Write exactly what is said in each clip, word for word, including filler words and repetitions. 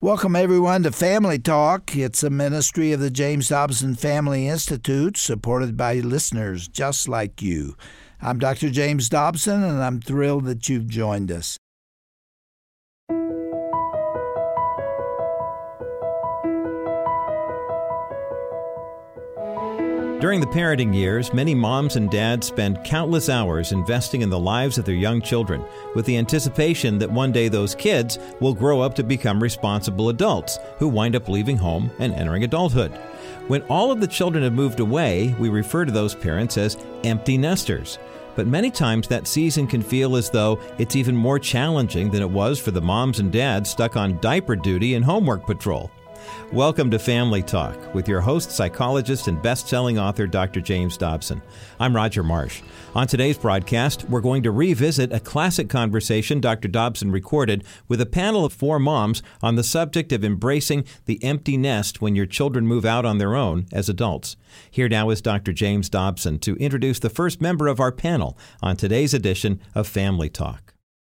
Welcome, everyone, to Family Talk. It's a ministry of the James Dobson Family Institute, supported by listeners just like you. I'm Doctor James Dobson, and I'm thrilled that you've joined us. During the parenting years, many moms and dads spend countless hours investing in the lives of their young children, with the anticipation that one day those kids will grow up to become responsible adults who wind up leaving home and entering adulthood. When all of the children have moved away, we refer to those parents as empty nesters. But many times that season can feel as though it's even more challenging than it was for the moms and dads stuck on diaper duty and homework patrol. Welcome to Family Talk with your host, psychologist, and best-selling author, Doctor James Dobson. I'm Roger Marsh. On today's broadcast, we're going to revisit a classic conversation Doctor Dobson recorded with a panel of four moms on the subject of embracing the empty nest when your children move out on their own as adults. Here now is Doctor James Dobson to introduce the first member of our panel on today's edition of Family Talk.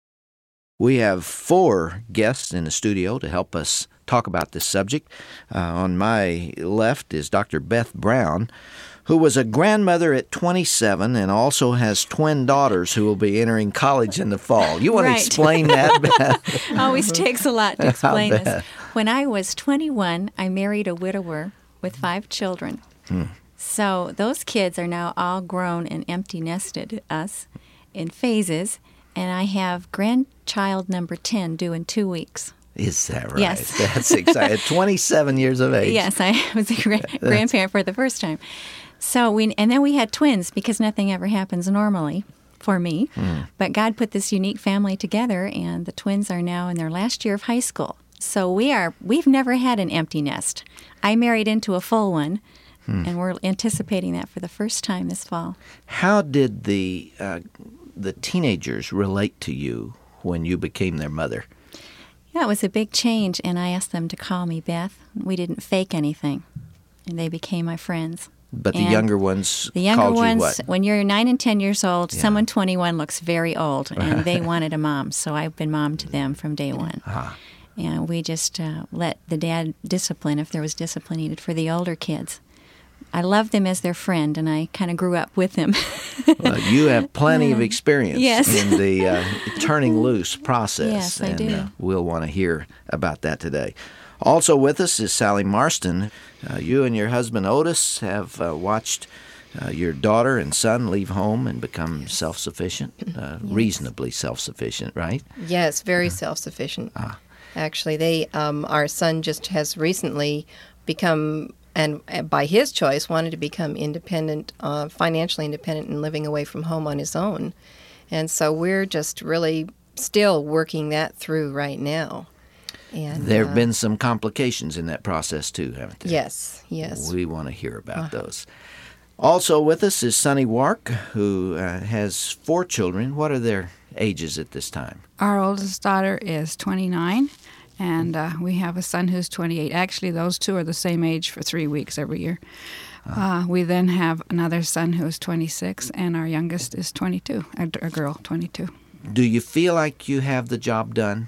We have four guests in the studio to help us talk about this subject. Uh, on my left is Doctor Beth Brown, who was a grandmother at twenty-seven and also has twin daughters who will be entering college in the fall. You want right. to explain that, Beth? Always takes a lot to explain this. When I was twenty-one, I married a widower with five children. Hmm. So those kids are now all grown and empty nested us in phases, and I have grandchild number ten due in two weeks. Is that right? Yes. That's exciting. twenty-seven years of age. Yes, I was a gra- grandparent for the first time. So we, and then we had twins because nothing ever happens normally for me. Mm. But God put this unique family together, and the twins are now in their last year of high school. So we are, we've never had an empty nest. I married into a full one, mm. and we're anticipating that for the first time this fall. How did the uh, the teenagers relate to you when you became their mother? Yeah, it was a big change, and I asked them to call me Beth. We didn't fake anything, and they became my friends. But the and younger ones the younger called ones, you what? When you're nine and ten years old, yeah. someone twenty-one looks very old, and they wanted a mom, so I've been mom to them from day one. Uh-huh. And we just uh, let the dad discipline if there was discipline needed for the older kids. I loved them as their friend, and I kind of grew up with them. Well, you have plenty of experience yes. in the uh, turning loose process. Yes, I and, do. Uh, we'll want to hear about that today. Also with us is Sally Marston. Uh, you and your husband Otis have uh, watched uh, your daughter and son leave home and become yes. self-sufficient, uh, yes. reasonably self-sufficient, right? Yes, very uh, self-sufficient. Ah. Actually, they um, our son just has recently become, and by his choice, wanted to become independent, uh, financially independent and living away from home on his own. And so we're just really still working that through right now. And there have uh, been some complications in that process, too, haven't there? Yes, yes. We want to hear about uh-huh. those. Also with us is Sonny Wark, who uh, has four children. What are their ages at this time? Our oldest daughter is twenty-nine, and uh, we have a son who's twenty-eight. Actually, those two are the same age for three weeks every year. Uh, uh, we then have another son who's twenty-six, and our youngest is twenty-two, a, a girl, twenty-two. Do you feel like you have the job done?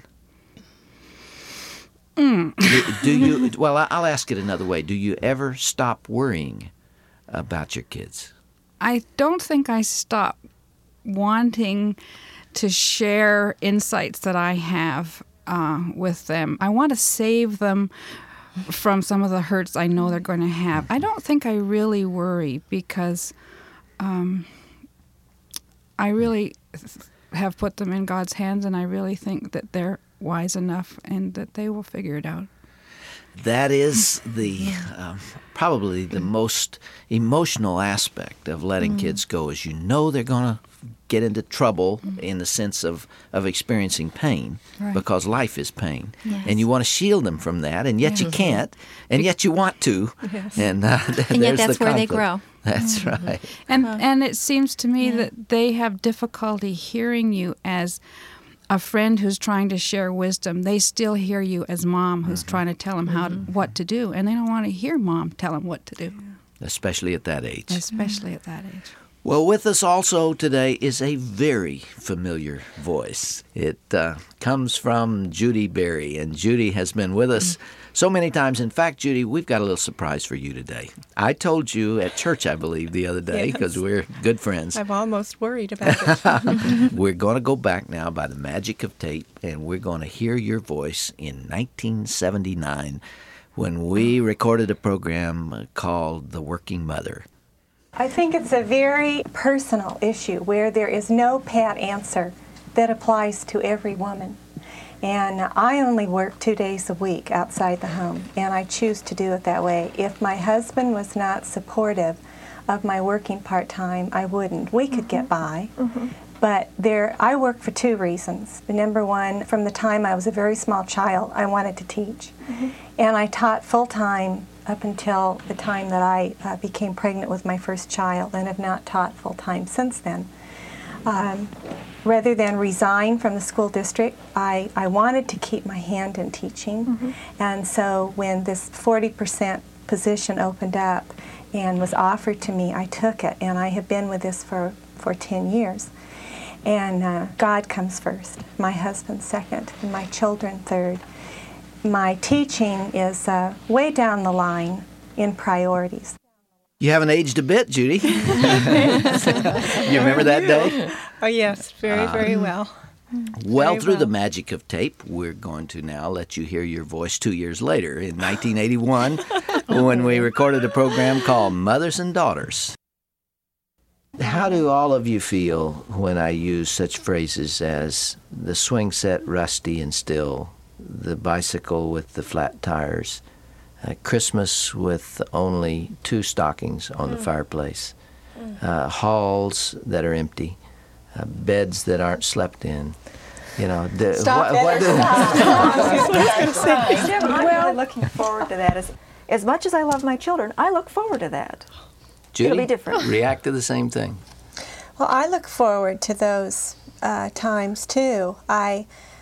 Mm. do, do you? Well, I'll ask it another way. Do you ever stop worrying about your kids? I don't think I stop wanting to share insights that I have uh, with them. I want to save them from some of the hurts I know they're going to have. I don't think I really worry because um, I really have put them in God's hands, and I really think that they're wise enough and that they will figure it out. That is the um, probably the most emotional aspect of letting mm. kids go, is you know they're going to get into trouble mm. in the sense of, of experiencing pain, right. because life is pain. Yes. And you want to shield them from that, and yet yes. you can't, and yet you want to. Yes. And, uh, th- and yet that's the where they conflict. grow. That's mm-hmm. right. And, uh, and it seems to me yeah. that they have difficulty hearing you as a friend who's trying to share wisdom. They still hear you as mom who's mm-hmm. trying to tell them how to, what to do, and they don't want to hear mom tell them what to do. Especially at that age. Especially at that age. Well, with us also today is a very familiar voice. It uh, comes from Judy Berry, and Judy has been with us so many times. In fact, Judy, we've got a little surprise for you today. I told you at church, I believe, the other day, because Yes. we're good friends. I'm almost worried about it. We're going to go back now by the magic of tape, and we're going to hear your voice in nineteen seventy-nine when we recorded a program called The Working Mother. I think it's a very personal issue where there is no pat answer that applies to every woman. And I only work two days a week outside the home, and I choose to do it that way. If my husband was not supportive of my working part-time, I wouldn't. We could get by. Mm-hmm. But there, I work for two reasons. Number one, from the time I was a very small child, I wanted to teach. Mm-hmm. And I taught full-time up until the time that I uh, became pregnant with my first child, and have not taught full-time since then. Um, rather than resign from the school district, I, I wanted to keep my hand in teaching. Mm-hmm. And so when this forty percent position opened up and was offered to me, I took it, and I have been with this for, for ten years. And uh, God comes first, my husband second, and my children third. My teaching is uh, way down the line in priorities. You haven't aged a bit, Judy. You remember that day? Oh, yes, very, very well. Well, Very through well. the magic of tape, we're going to now let you hear your voice two years later in nineteen eighty-one when we recorded a program called Mothers and Daughters. How do all of you feel when I use such phrases as the swing set rusty and still, the bicycle with the flat tires, uh, Christmas with only two stockings on mm. the fireplace, mm. uh, halls that are empty, uh, beds that aren't slept in? You know, the, Stop what, what do, I'm really looking forward to that. As, as much as I love my children, I look forward to that. Judy, It'll be different. React to the same thing. Well, I look forward to those uh, times too. I,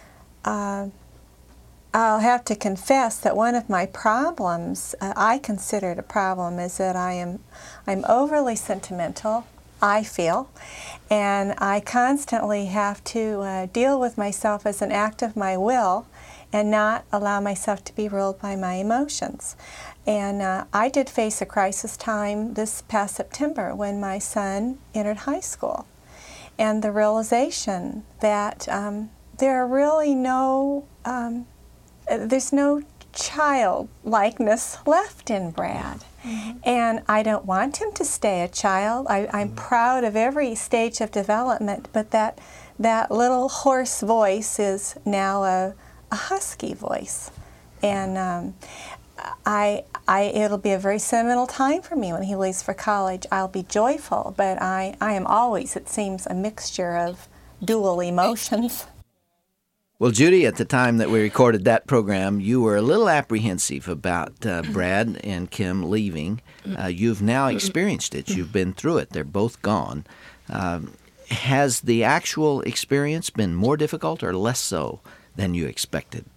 uh, I'll have to confess that one of my problems, uh, I consider it a problem, is that I am, I'm overly sentimental, I feel, and I constantly have to uh, deal with myself as an act of my will and not allow myself to be ruled by my emotions. And uh, I did face a crisis time this past September when my son entered high school. And the realization that um, there are really no, um, there's no childlikeness left in Brad. Mm-hmm. And I don't want him to stay a child. I, I'm mm-hmm. proud of every stage of development, but that, that little hoarse voice is now a, a husky voice. And um, I, I, it'll be a very sentimental time for me when he leaves for college. I'll be joyful, but I, I am always, it seems, a mixture of dual emotions. Well, Judy, at the time that we recorded that program, you were a little apprehensive about uh, Brad and Kim leaving. Uh, you've now experienced it. You've been through it. They're both gone. Um, has the actual experience been more difficult or less so than you expected?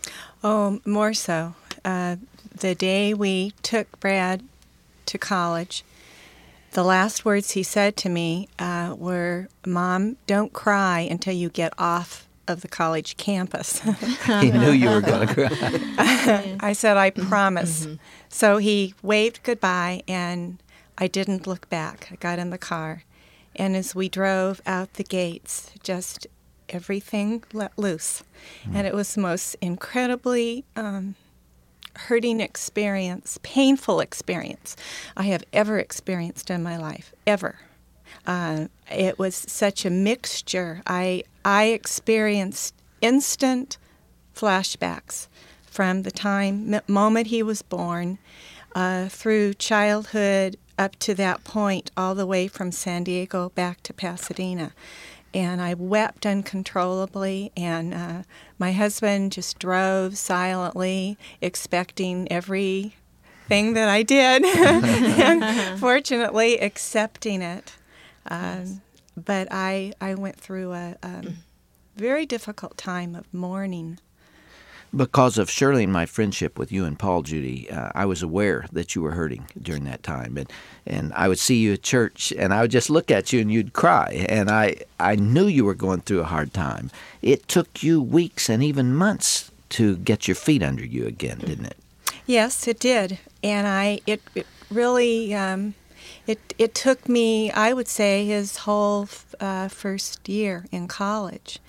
Oh, more so. Uh, the day we took Brad to college, the last words he said to me uh, were, "Mom, don't cry until you get off of the college campus." He knew you were going to cry. I said, "I promise." Mm-hmm. So he waved goodbye, and I didn't look back. I got in the car, and as we drove out the gates, just everything let loose. Mm. And it was the most incredibly um, hurting experience, painful experience I have ever experienced in my life, ever. Uh, it was such a mixture. I I experienced instant flashbacks from the time, m- moment he was born, uh, through childhood up to that point, all the way from San Diego back to Pasadena. And I wept uncontrollably, and uh, my husband just drove silently, expecting everything that I did, and fortunately accepting it. Um, but I, I went through a, a very difficult time of mourning. Because of Shirley and my friendship with you and Paul, Judy, uh, I was aware that you were hurting during that time. And and I would see you at church, and I would just look at you, and you'd cry. And I, I knew you were going through a hard time. It took you weeks and even months to get your feet under you again, didn't it? Yes, it did. And I it, it really, um, it, it took me, I would say, his whole uh, first year in college.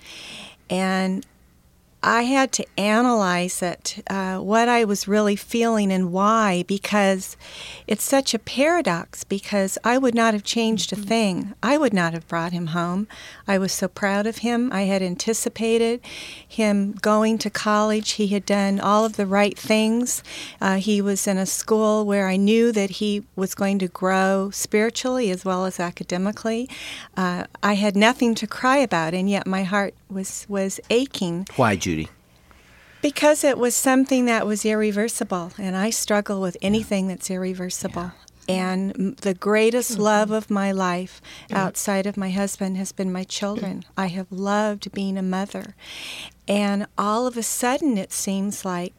And I had to analyze it, uh, what I was really feeling and why, because it's such a paradox, because I would not have changed a thing. I would not have brought him home. I was so proud of him. I had anticipated him going to college. He had done all of the right things. Uh, he was in a school where I knew that he was going to grow spiritually as well as academically. Uh, I had nothing to cry about, and yet my heart was, was aching. Why, Judy? Because it was something that was irreversible, and I struggle with anything that's irreversible. Yeah. And the greatest mm-hmm. love of my life yeah. outside of my husband has been my children. I have loved being a mother. And all of a sudden it seems like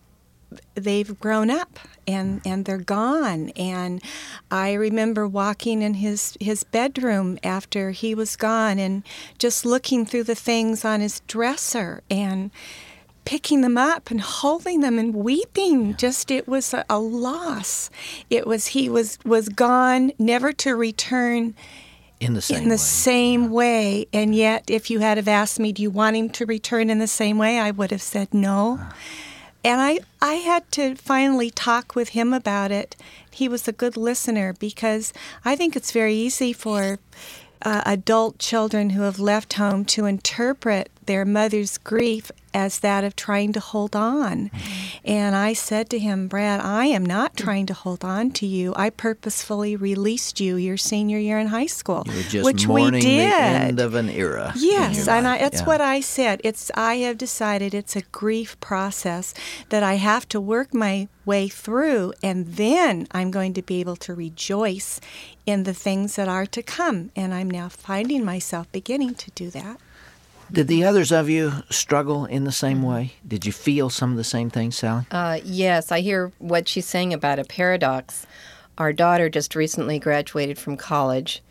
they've grown up and, and they're gone. And I remember walking in his, his bedroom after he was gone and just looking through the things on his dresser and picking them up and holding them and weeping. Just, it was a, a loss. It was, he was, was gone, never to return in the same in the way. same yeah. way. And yet, if you had have asked me, do you want him to return in the same way, I would have said no. Uh. And I, I had to finally talk with him about it. He was a good listener, because I think it's very easy for uh, adult children who have left home to interpret their mother's grief as that of trying to hold on. Mm-hmm. And I said to him, Brad, I am not trying to hold on to you. I purposefully released you your senior year in high school, you were just which mourning we did. The end of an era. Yes, and I, that's yeah. what I said. It's I have decided it's a grief process that I have to work my way through, and then I'm going to be able to rejoice in the things that are to come. And I'm now finding myself beginning to do that. Did the others of you struggle in the same way? Did you feel some of the same things, Sally? Uh, yes, I hear what she's saying about a paradox. Our daughter just recently graduated from college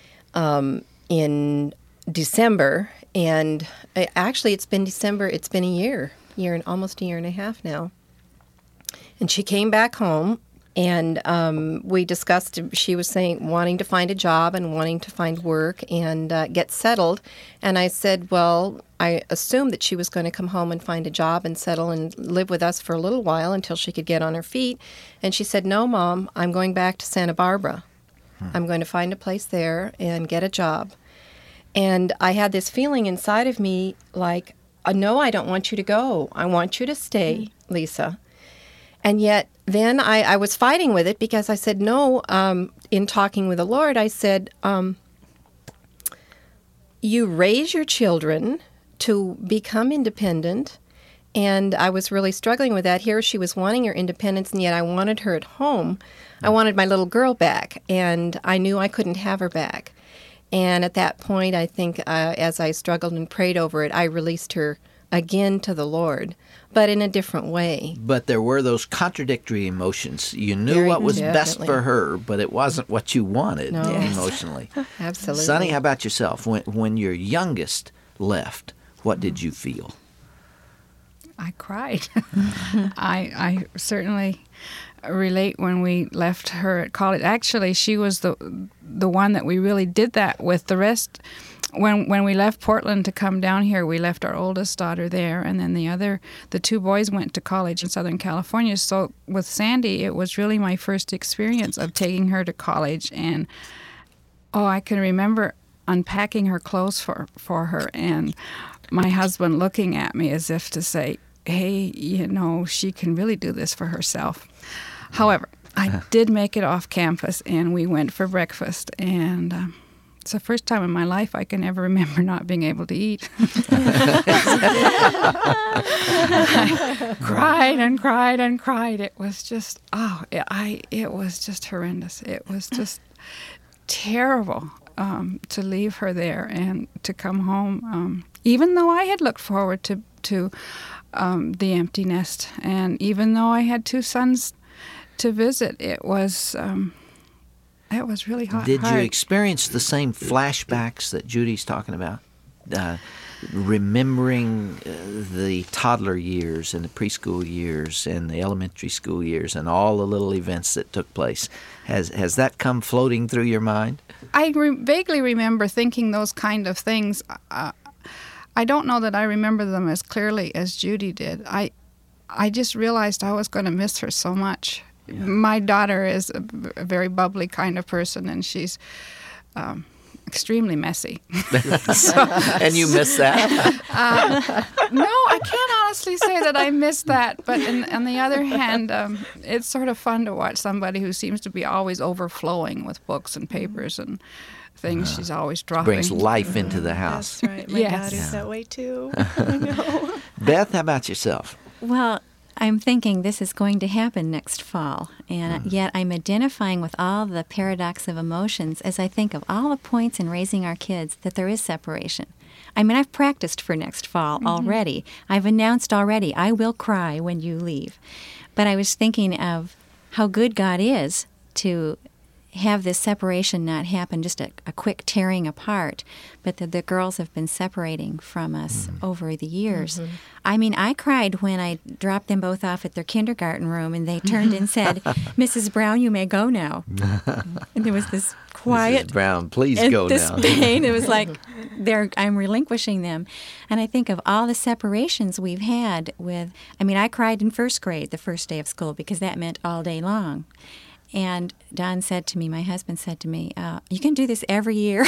um, in December, and actually it's been December, it's been a year, year and almost a year and a half now. And she came back home, and um, we discussed, she was saying, wanting to find a job and wanting to find work and uh, get settled. And I said, well, I assumed that she was going to come home and find a job and settle and live with us for a little while until she could get on her feet. And she said, no, Mom, I'm going back to Santa Barbara. Hmm. I'm going to find a place there and get a job. And I had this feeling inside of me like, no, I don't want you to go. I want you to stay, hmm. Lisa. And yet then I, I was fighting with it, because I said, no, um, in talking with the Lord, I said, um, you raise your children to become independent. And I was really struggling with that. Here she was wanting her independence, and yet I wanted her at home. I wanted my little girl back, and I knew I couldn't have her back. And at that point, I think uh, as I struggled and prayed over it, I released her again to the Lord, but in a different way. But there were those contradictory emotions. You knew Very what was definitely. best for her, but it wasn't what you wanted No. Yes. emotionally. Absolutely. Sonny, how about yourself? When, when your youngest left, what did you feel? I cried. I I certainly relate when we left her at college. Actually, she was the the one that we really did that with. The rest, when when we left Portland to come down here, we left our oldest daughter there, and then the other, the two boys went to college in Southern California. So with Sandy, it was really my first experience of taking her to college, and oh, I can remember unpacking her clothes for, for her, and my husband looking at me as if to say, hey, you know, she can really do this for herself. However, I did make it off campus, and we went for breakfast, and um, it's the first time in my life I can ever remember not being able to eat. I cried and cried and cried. It was just, oh, it, I, it was just horrendous. It was just terrible um, to leave her there and to come home. Um, even though I had looked forward to, to um, the empty nest. And even though I had two sons to visit, it was um, it was really hard. Did you experience the same flashbacks that Judy's talking about? Uh, remembering uh, the toddler years and the preschool years and the elementary school years and all the little events that took place. Has has that come floating through your mind? I re- vaguely remember thinking those kind of things. Uh, I don't know that I remember them as clearly as Judy did. I I just realized I was going to miss her so much. Yeah. My daughter is a, a very bubbly kind of person, and she's um, extremely messy. so, and you miss that? uh, no, I can't honestly say that I miss that. But in, on the other hand, um, it's sort of fun to watch somebody who seems to be always overflowing with books and papers and things. Uh, She's always dropping. Brings life into the house. That's right. My yes. daughter's yeah. that way too. I know. Beth, how about yourself? Well, I'm thinking this is going to happen next fall, and mm. yet I'm identifying with all the paradox of emotions as I think of all the points in raising our kids that there is separation. I mean, I've practiced for next fall mm-hmm. already. I've announced already, I will cry when you leave. But I was thinking of how good God is to have this separation not happen, just a, a quick tearing apart, but that the girls have been separating from us mm-hmm. over the years. Mm-hmm. I mean, I cried when I dropped them both off at their kindergarten room and they turned and said, Missus Brown, you may go now. And there was this quiet... Missus Brown, please and go this now. This pain, it was like they're, I'm relinquishing them. And I think of all the separations we've had with... I mean, I cried in first grade the first day of school because that meant all day long. And Don said to me, my husband said to me, uh, you can do this every year.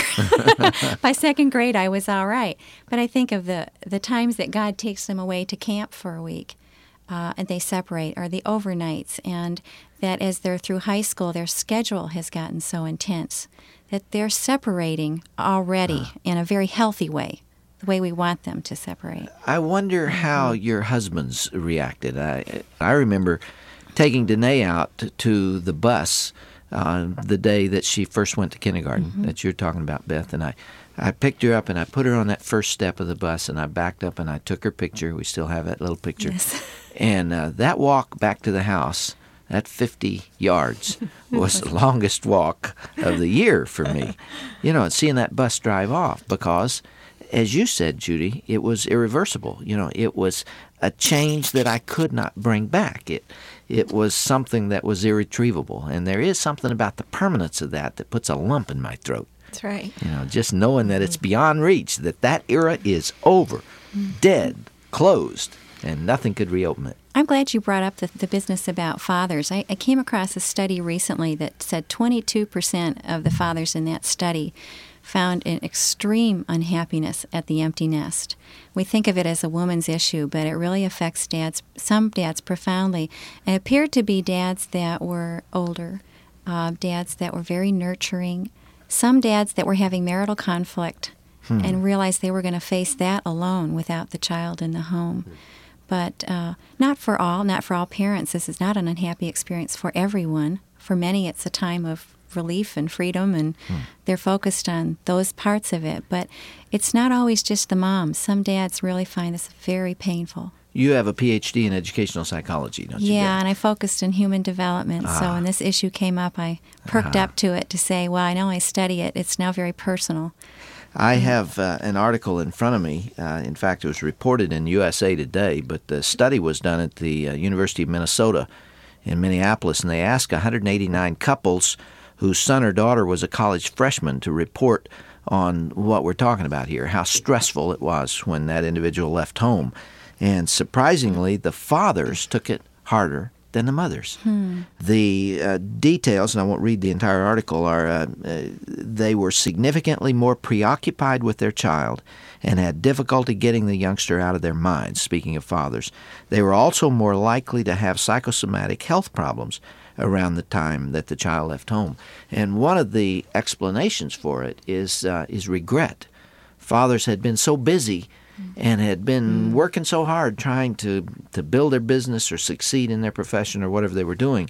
By second grade, I was all right. But I think of the, the times that God takes them away to camp for a week, uh, and they separate, or the overnights, and that as they're through high school, their schedule has gotten so intense that they're separating already uh. in a very healthy way, the way we want them to separate. I wonder how your husbands reacted. I I remember taking Danae out to, to the bus uh, the day that she first went to kindergarten, mm-hmm. that you're talking about, Beth, and I, I picked her up and I put her on that first step of the bus and I backed up and I took her picture. We still have that little picture. Yes. And uh, that walk back to the house, that fifty yards, was the longest walk of the year for me. You know, and seeing that bus drive off because, as you said, Judy, it was irreversible. You know, it was a change that I could not bring back. It It was something that was irretrievable, and there is something about the permanence of that that puts a lump in my throat. That's right. You know, just knowing that it's beyond reach, that that era is over, dead, closed, and nothing could reopen it. I'm glad you brought up the, the business about fathers. I, I came across a study recently that said twenty-two percent of the fathers in that study found an extreme unhappiness at the empty nest. We think of it as a woman's issue, but it really affects dads, some dads profoundly. It appeared to be dads that were older, uh, dads that were very nurturing, some dads that were having marital conflict hmm. and realized they were going to face that alone without the child in the home. But uh, not for all, not for all parents. This is not an unhappy experience for everyone. For many, it's a time of relief and freedom, and hmm. they're focused on those parts of it. But it's not always just the moms. Some dads really find this very painful. You have a P H D in educational psychology, don't you? Yeah, and I focused in human development. Ah. So when this issue came up, I perked ah. up to it to say, well, I know I study it. It's now very personal. I have uh, an article in front of me. Uh, in fact, it was reported in U S A Today, but the study was done at the uh, University of Minnesota in Minneapolis, and they asked one hundred eighty-nine couples whose son or daughter was a college freshman to report on what we're talking about here, how stressful it was when that individual left home. And surprisingly, the fathers took it harder than the mothers. Hmm. The uh, details, and I won't read the entire article, are uh, uh, they were significantly more preoccupied with their child and had difficulty getting the youngster out of their minds, speaking of fathers. They were also more likely to have psychosomatic health problems around the time that the child left home. And one of the explanations for it is uh, is regret. Fathers had been so busy and had been working so hard trying to, to build their business or succeed in their profession or whatever they were doing,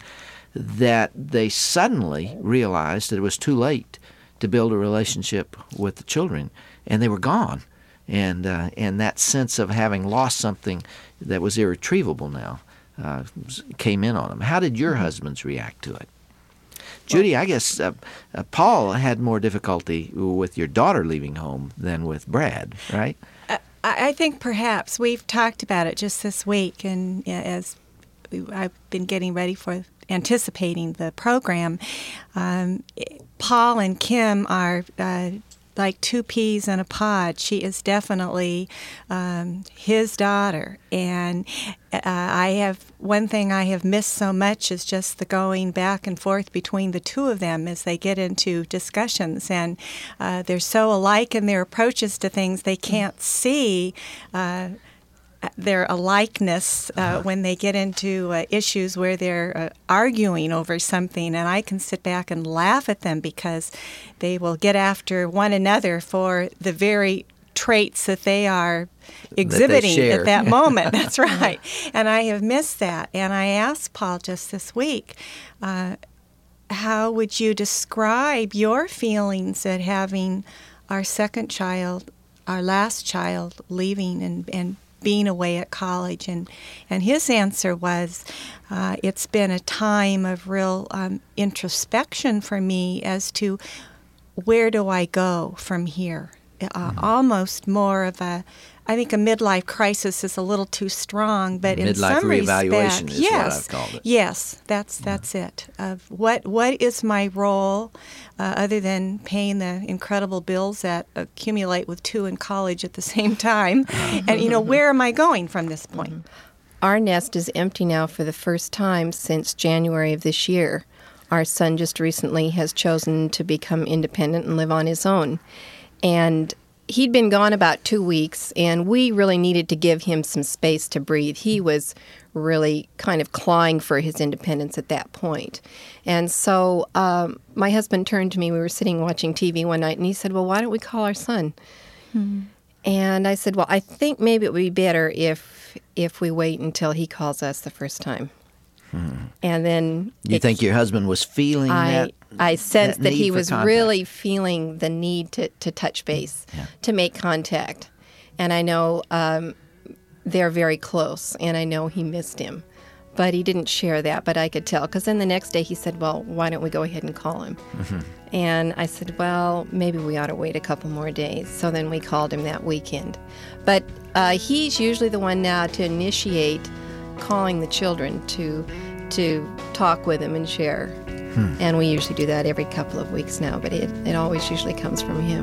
that they suddenly realized that it was too late to build a relationship with the children, and they were gone. and uh, and that sense of having lost something that was irretrievable now uh, came in on them. How did your husbands react to it? Judy, I guess uh, uh, Paul had more difficulty with your daughter leaving home than with Brad, right? Uh, I think perhaps we've talked about it just this week, and uh, as we, I've been getting ready for anticipating the program, um, Paul and Kim are uh, like two peas in a pod. She is definitely um, his daughter, and uh, I have one thing I have missed so much is just the going back and forth between the two of them as they get into discussions, and uh, they're so alike in their approaches to things they can't see uh, their alikeness uh, when they get into uh, issues where they're uh, arguing over something, and I can sit back and laugh at them because they will get after one another for the very traits that they are exhibiting that at that moment. That's right. And I have missed that. And I asked Paul just this week, uh, how would you describe your feelings at having our second child, our last child, leaving and, and being away at college? And, and his answer was, uh, it's been a time of real um, introspection for me as to where do I go from here? Uh, mm-hmm. Almost more of a, I think a midlife crisis is a little too strong, but in midlife some reevaluation respect, is yes, what I've called it. Yes, that's that's yeah. it. Of what what is my role, uh, other than paying the incredible bills that accumulate with two in college at the same time, and you know, where am I going from this point? Mm-hmm. Our nest is empty now for the first time since January of this year. Our son just recently has chosen to become independent and live on his own. And he'd been gone about two weeks, and we really needed to give him some space to breathe. He was really kind of clawing for his independence at that point. And so um, my husband turned to me. We were sitting watching T V one night, and he said, well, why don't we call our son? Hmm. And I said, well, I think maybe it would be better if if we wait until he calls us the first time. Hmm. And then you it, think your husband was feeling I, that? I sensed that, that he was contact. really feeling the need to, to touch base, yeah. to make contact. And I know um, they're very close, and I know he missed him. But he didn't share that, but I could tell. Because then the next day he said, well, why don't we go ahead and call him? Mm-hmm. And I said, well, maybe we ought to wait a couple more days. So then we called him that weekend. But uh, he's usually the one now to initiate calling the children to to talk with him and share. Hmm. And we usually do that every couple of weeks now, but it, it always usually comes from him.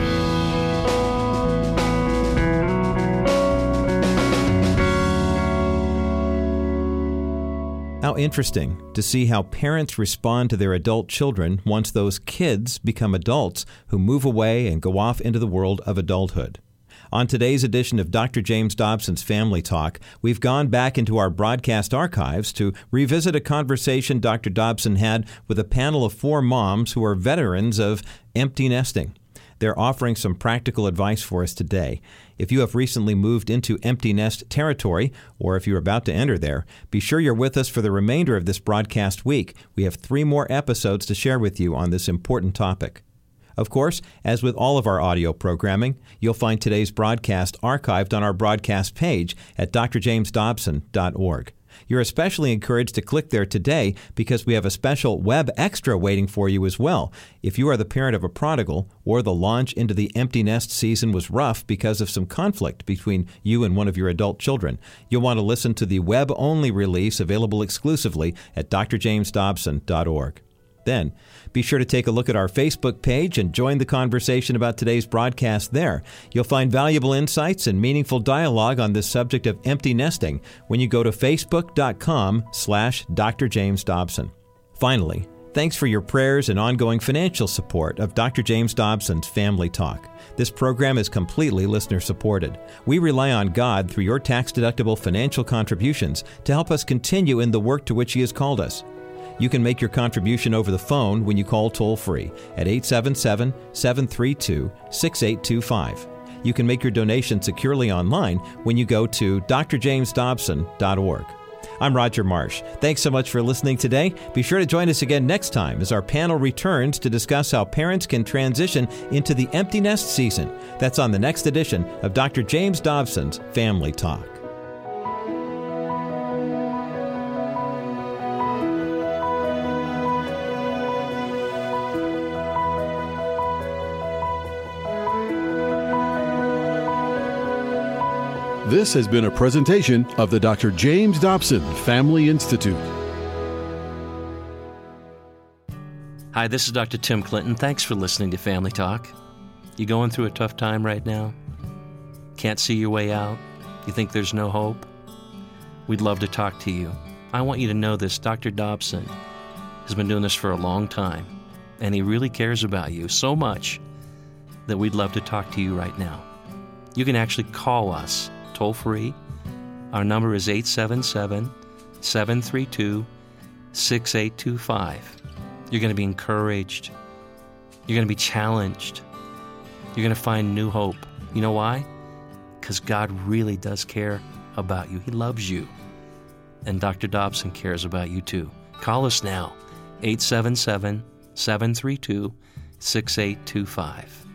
How interesting to see how parents respond to their adult children once those kids become adults who move away and go off into the world of adulthood. On today's edition of Doctor James Dobson's Family Talk, we've gone back into our broadcast archives to revisit a conversation Doctor Dobson had with a panel of four moms who are veterans of empty nesting. They're offering some practical advice for us today. If you have recently moved into empty nest territory, or if you're about to enter there, be sure you're with us for the remainder of this broadcast week. We have three more episodes to share with you on this important topic. Of course, as with all of our audio programming, you'll find today's broadcast archived on our broadcast page at d r james dobson dot org. You're especially encouraged to click there today because we have a special web extra waiting for you as well. If you are the parent of a prodigal, or the launch into the empty nest season was rough because of some conflict between you and one of your adult children, you'll want to listen to the web-only release available exclusively at d r james dobson dot org. Then, be sure to take a look at our Facebook page and join the conversation about today's broadcast there. You'll find valuable insights and meaningful dialogue on this subject of empty nesting when you go to facebook.com slash Dr. James Dobson. Finally, thanks for your prayers and ongoing financial support of Doctor James Dobson's Family Talk. This program is completely listener-supported. We rely on God through your tax-deductible financial contributions to help us continue in the work to which He has called us. You can make your contribution over the phone when you call toll-free at eight seven seven, seven three two, six eight two five. You can make your donation securely online when you go to d r james dobson dot org. I'm Roger Marsh. Thanks so much for listening today. Be sure to join us again next time as our panel returns to discuss how parents can transition into the empty nest season. That's on the next edition of Doctor James Dobson's Family Talk. This has been a presentation of the Doctor James Dobson Family Institute. Hi, this is Doctor Tim Clinton. Thanks for listening to Family Talk. You going through a tough time right now? Can't see your way out? You think there's no hope? We'd love to talk to you. I want you to know this. Doctor Dobson has been doing this for a long time, and he really cares about you so much that we'd love to talk to you right now. You can actually call us toll free. Our number is eight seven seven, seven three two, six eight two five. You're going to be encouraged. You're going to be challenged. You're going to find new hope. You know why? Because God really does care about you. He loves you. And Doctor Dobson cares about you too. Call us now, eight seven seven, seven three two, six eight two five.